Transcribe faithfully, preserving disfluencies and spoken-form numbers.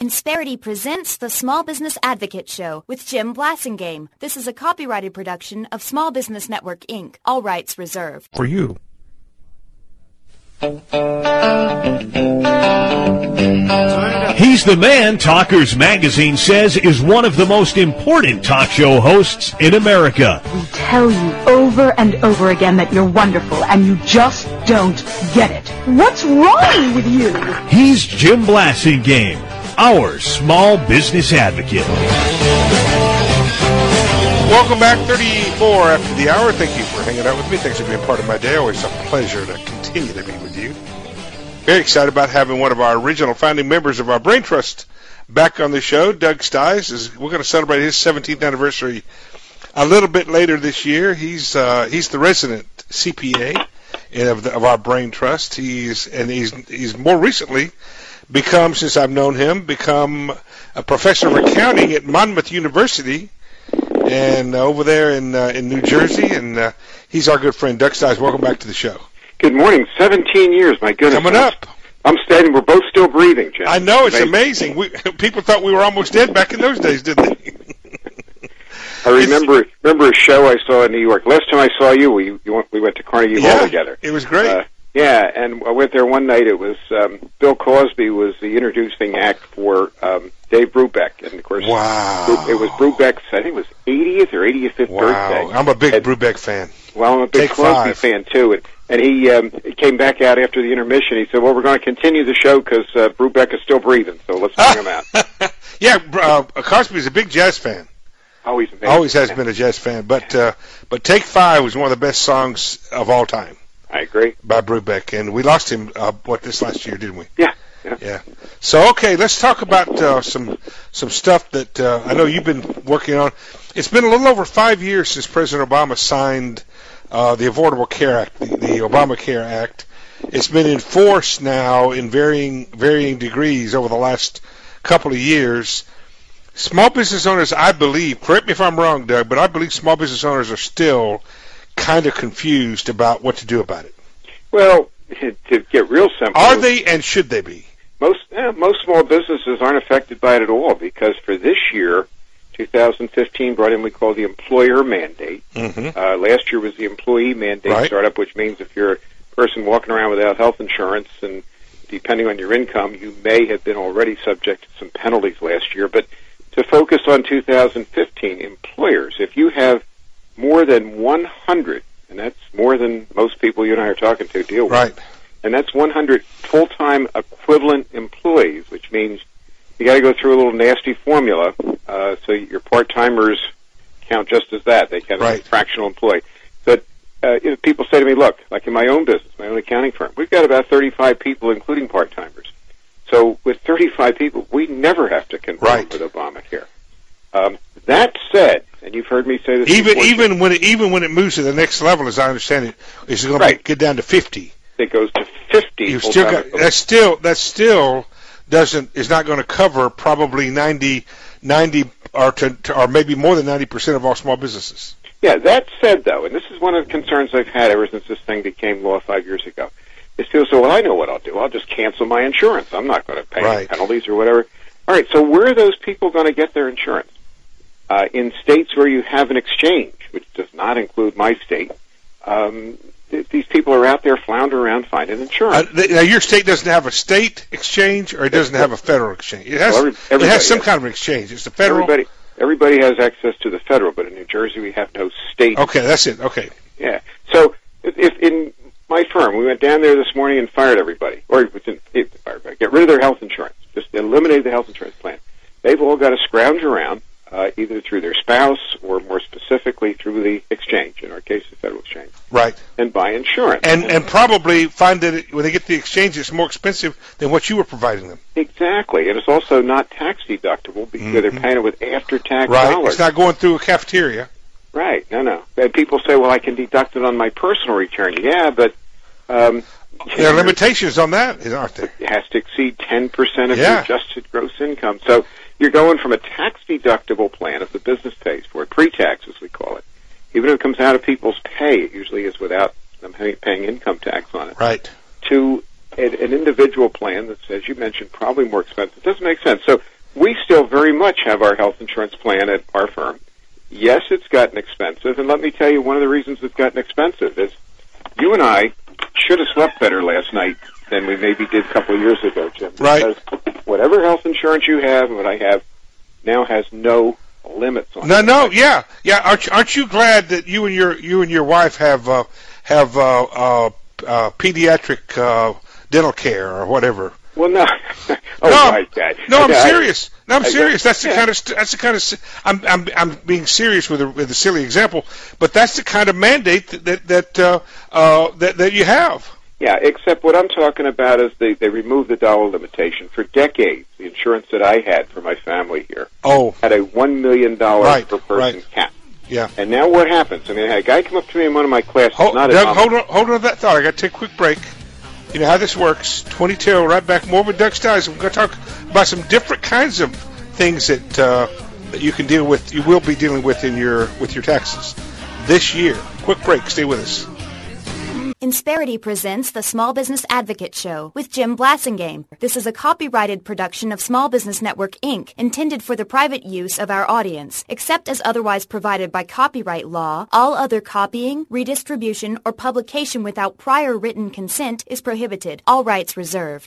Insperity presents the Small Business Advocate Show with Jim Blasingame. This is a copyrighted production of Small Business Network, Incorporated. All rights reserved. For you. He's the man Talkers Magazine says is one of the most important talk show hosts in America. We tell you over and over again that you're wonderful, and you just don't get it. What's wrong with you? He's Jim Blasingame, our small business advocate. Welcome back, thirty-four after the hour. Thank you for hanging out with me. Thanks for being part of my day. Always a pleasure to continue to be with you. Very excited about having one of our original founding members of our Brain Trust back on the show. Doug Stice is. We're going to celebrate his seventeenth anniversary a little bit later this year. He's uh, he's the resident C P A of, the, of our Brain Trust. He's and he's he's more recently become, since I've known him, become a professor of accounting at Monmouth University, and uh, over there in uh, in New Jersey. And uh, he's our good friend, Doug Stice. Welcome back to the show. Good morning. seventeen years, my goodness. Coming up. I'm standing. We're both still breathing, Jim. I know, it's amazing. We, people thought we were almost dead back in those days, didn't they? I remember it's, remember a show I saw in New York. Last time I saw you, we you went, we went to Carnegie yeah, Hall together. It was great. Uh, yeah, and I went there one night. It was um, Bill Cosby was the introducing act for um, Dave Brubeck, and of course, wow. it was Brubeck's, I think it was eightieth or eighty-fifth wow. birthday. I'm a big and, Brubeck fan. Well, I'm a big Take Cosby five. fan too. And, And he um, came back out after the intermission. He said, well, we're going to continue the show because uh, Brubeck is still breathing, so let's bring him out. yeah, uh, Cosby's a big jazz fan. Always amazing. Always has been a jazz fan. But uh, but Take Five was one of the best songs of all time. I agree. By Brubeck. And we lost him, uh, what, this last year, didn't we? Yeah. Yeah. yeah. So, okay, let's talk about uh, some some stuff that uh, I know you've been working on. It's been a little over five years since President Obama signed Uh, the Affordable Care Act, the, the Obamacare Act. It's been enforced now in varying varying degrees over the last couple of years. Small business owners, I believe, correct me if I'm wrong, Doug, but I believe small business owners are still kind of confused about what to do about it. Well, to get real simple, are they and should they be? Most eh, most small businesses aren't affected by it at all because for this year, two thousand fifteen brought in what we call the employer mandate. Mm-hmm. Uh, last year was the employee mandate right. startup, which means if you're a person walking around without health insurance and depending on your income, you may have been already subject to some penalties last year. But to focus on two thousand fifteen, employers, if you have more than one hundred, and that's more than most people you and I are talking to deal with, right. and that's one hundred full-time equivalent employees, which means you got to go through a little nasty formula, uh, so your part-timers count just as that. They count right. as a fractional employee. But uh, you know, people say to me, look, like in my own business, my own accounting firm, we've got about thirty-five people, including part-timers. So with thirty-five people, we never have to conform right. with Obamacare. Um, that said, and you've heard me say this even before, even when it, even when it moves to the next level, as I understand it, it's going right. to get down to fifty. It goes to fifty. You've still got that's still that's still. doesn't is not going to cover probably ninety, ninety or to, to, or maybe more than ninety percent of all small businesses. Yeah, that said, though, and this is one of the concerns I've had ever since this thing became law five years ago, is people say, well, I know what I'll do. I'll just cancel my insurance. I'm not going to pay right. penalties or whatever. All right, so where are those people going to get their insurance? Uh, in states where you have an exchange, which does not include my state, um, th- these people are out there floundering around finding insurance. Uh, th- now, your state doesn't have a state exchange, or it doesn't have a federal exchange. It has, well, every, it has some has. kind of an exchange. It's the federal. Everybody, everybody has access to the federal, but in New Jersey we have no state. Okay, that's it. Okay. Yeah. So if, if in my firm, we went down there this morning and fired everybody, or it was in, it, fired, get rid of their health insurance, just eliminated the health insurance plan. They've all got to scrounge around, uh, either through their spouse or more specifically through the exchange, in our case, the federal exchange. Right. And buy insurance. And and probably find that it, when they get the exchange, it's more expensive than what you were providing them. Exactly. And it's also not tax deductible because mm-hmm. they're paying it with after-tax right. dollars. It's not going through a cafeteria. Right. No, no. And people say, well, I can deduct it on my personal return. Yeah, but... Um, there are limitations on that, aren't there? It has to exceed ten percent of yeah. your adjusted gross income. So you're going from a tax-deductible plan, if the business pays for it, pre-tax as we call it, even if it comes out of people's pay, it usually is without them paying income tax on it, right. to an, an individual plan that's, as you mentioned, probably more expensive. It doesn't make sense. So we still very much have our health insurance plan at our firm. Yes, it's gotten expensive, and let me tell you, one of the reasons it's gotten expensive is you and I should have slept better last night than we maybe did a couple of years ago, Jim. Right. Because whatever health insurance you have and what I have now has no limits on no, it. No, no, yeah, yeah. Aren't you, aren't you glad that you and your you and your wife have uh, have uh, uh, uh, pediatric uh, dental care or whatever? Well, no. oh, no, right, Dad. no, I'm I, serious. No, I'm I, serious. That's the yeah. kind of that's the kind of I'm I'm I'm being serious with a with a silly example, but that's the kind of mandate that that that uh, uh, that, that you have. Yeah, except what I'm talking about is they they removed the dollar limitation. For decades, the insurance that I had for my family here oh. had a one million dollar right, per person right. cap. Yeah. And now what happens? I mean, I had a guy come up to me in one of my classes. Hold, not Doug, a hold on, hold on to that thought. I got to take a quick break. You know how this works. twenty-two, right back. More with Doug Stiles. We're going to talk about some different kinds of things that uh, that you can deal with. You will be dealing with in your with your taxes this year. Quick break. Stay with us. Insperity presents the Small Business Advocate Show with Jim Blasingame. This is a copyrighted production of Small Business Network, Incorporated, intended for the private use of our audience. Except as otherwise provided by copyright law, all other copying, redistribution, or publication without prior written consent is prohibited. All rights reserved.